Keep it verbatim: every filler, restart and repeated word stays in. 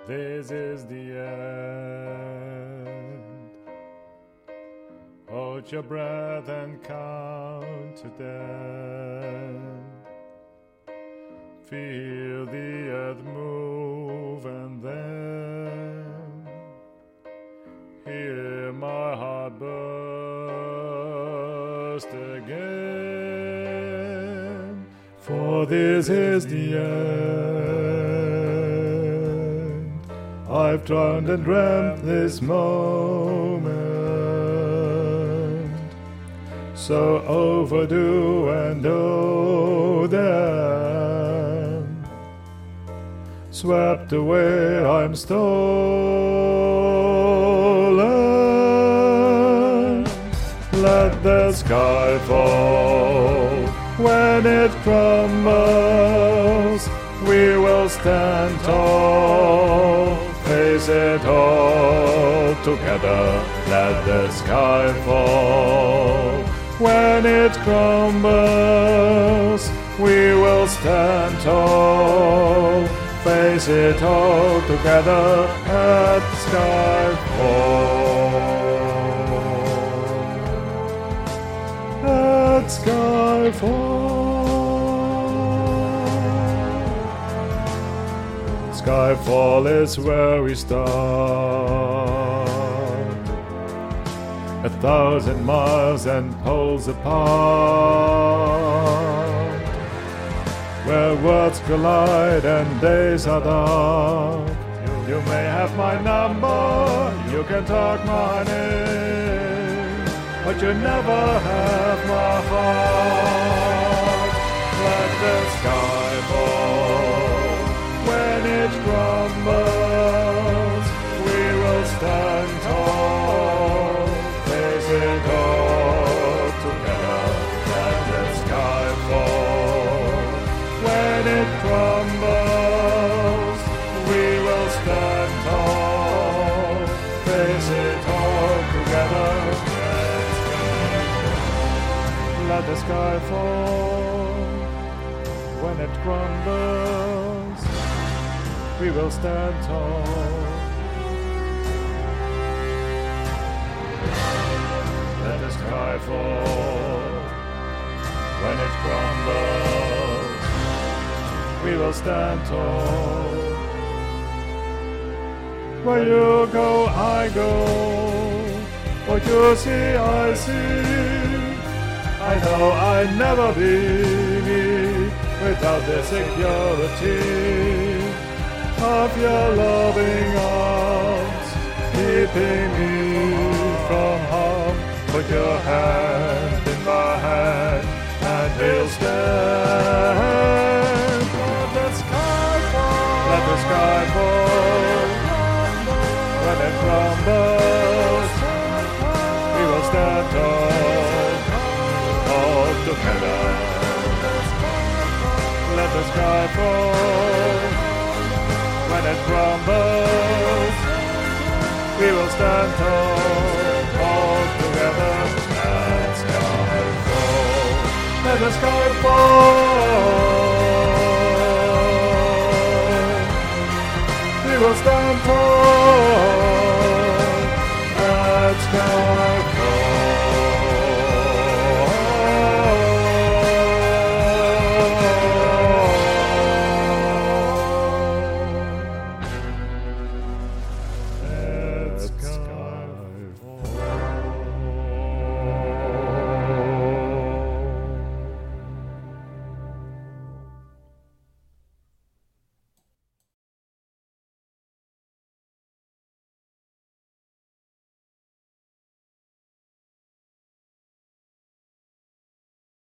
This is the end. Hold your breath and count to ten. Feel the earth move and then hear my heart burst again. For this is the end. I've dreamed and dreamt this moment, so overdue and oh damn. Swept away, I'm stolen. Let the sky fall. When it crumbles, we will stand tall. Face it all together. Let the sky fall. When it crumbles, we will stand tall. Face it all together at skyfall. At skyfall. Skyfall is where we start, a thousand miles and poles apart, where worlds collide and days are dark. You, you may have my number, you can talk my name, but you never have my heart. Let the sky fall. When it crumbles, we will stand tall. Face it all together. Let the sky fall. When it crumbles, we will stand tall. Face it all together. Let the sky fall. When it crumbles, we will stand tall. Let the sky fall. When it crumbles, we will stand tall. Where you go, I go. What you see, I see. I know I'd never be me without the security of your loving arms, keeping me from harm. Put your hand in my hand, and we'll stand. Let the sky fall. Let the sky fall. When it crumbles, we will stand tall, all together. Let the sky fall. When it crumbles, we will stand tall, all together. Let the sky fall. Let the sky fall. We will stand tall. Let the sky